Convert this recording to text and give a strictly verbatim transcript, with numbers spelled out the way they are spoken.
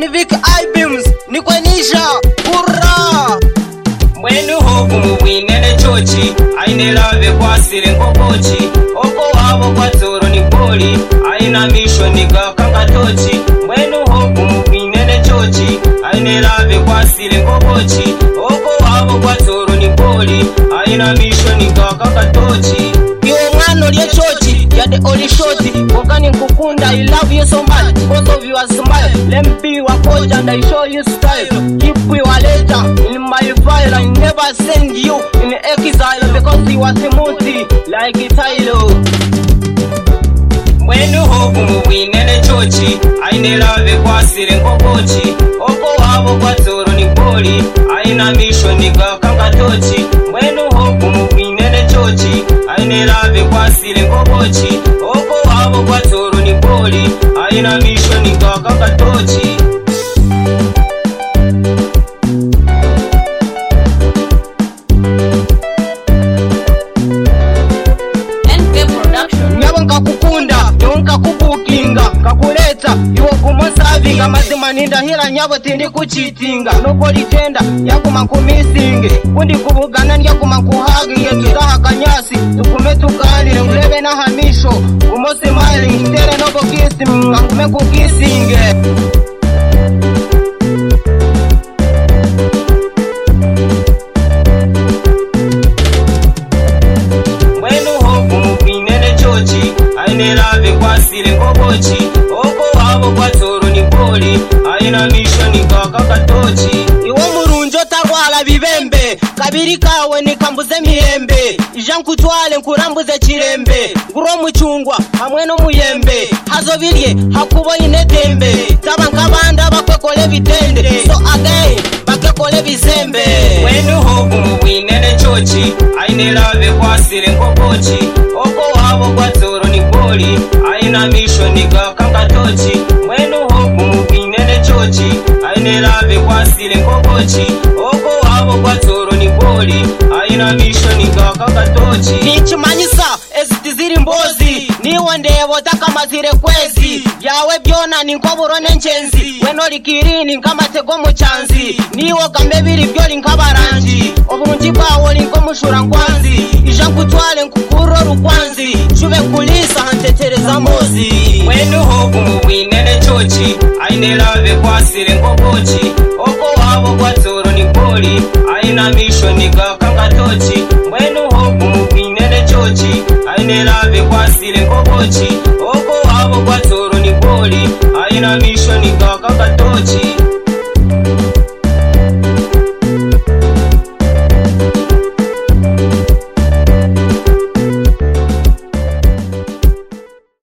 Vic I-Beams nikwenisha hurra Mwenu hoku muwinene chochi aine lave kwa sile nkokochi oko wabo kwa toro ni boli aina misho niga kakatochi Mwenu hoku muwinene chochi aine lave kwa sile nkokochi oko wabo kwa toro ni boli aina misho niga kakatochi Yo ngano liye chochi ya the only shorty Wakani nkukunda I love you so much Both of you are smile Let me be your coach and I show you style Keep your letter in my file I never send you in exile Because you are Timothy like Tylo Mwenu hoku muwinene chochi aine lave kwa sile nkokochi oko wabo kwa toro ni boli aina misho niga kakatochi Mwenu hoku muwinene chochi aine lave kwa sile nkokochi oko wabo kwa toro ni boli aina misho niga kakatochi Kakukunda, yonka kubukinga kakuleta, iwo kumosavinga mazima ninda hila nyabo tindi kuchitinga nobody tenda, yakuma kumisinge kundi kubugana yakuma kuhagi yekitaha kanyasi tukume tukalile mlebe na hamisho umose smiling, tere nobo kisi mkangume kukisinge aine lave kwa sile nkokochi oko wabo kwa toro ni boli aina misho niga kakatochi Iwo murunjo tarwala bibembe kabiri kawe nikambuze mihembe ija nkutwale nkurambuze chirembe nguro muchungwa hamwe no muyembe hazo birye hakubo inetembe taba nkabanda bakwekole bitende so again bakekole bizembe Mwenu hoku muwinene chochi aine lave kwa sile nkokochi oko wabo kwa toro ni boli aina misho niga kakatochi Mwenu hoku muwinene chochi aine lave kwa sile nkokochi oko wabo kwa toro ni boli aina misho niga kakatochi Nichimanyisa ezitiziri mbozi niwe ndevo takamazire kwezi yawe byona ninkoburone nchenzi weno likirini nkamatego muchanzi niwo kamebiri byoli nkabaranji obunji bwawo linkomushura nkwanzi ija nkutwale nkukuro rukwanzi shube kulisa hantetereza mozi Mwenu hoku muwinene chochi aine lave kwa sile nkokochi oko wabo kwa toro ni boli aina misho niga kakatochi Mwenu hoku muwinene chochi aine lave kwa sile nkokochi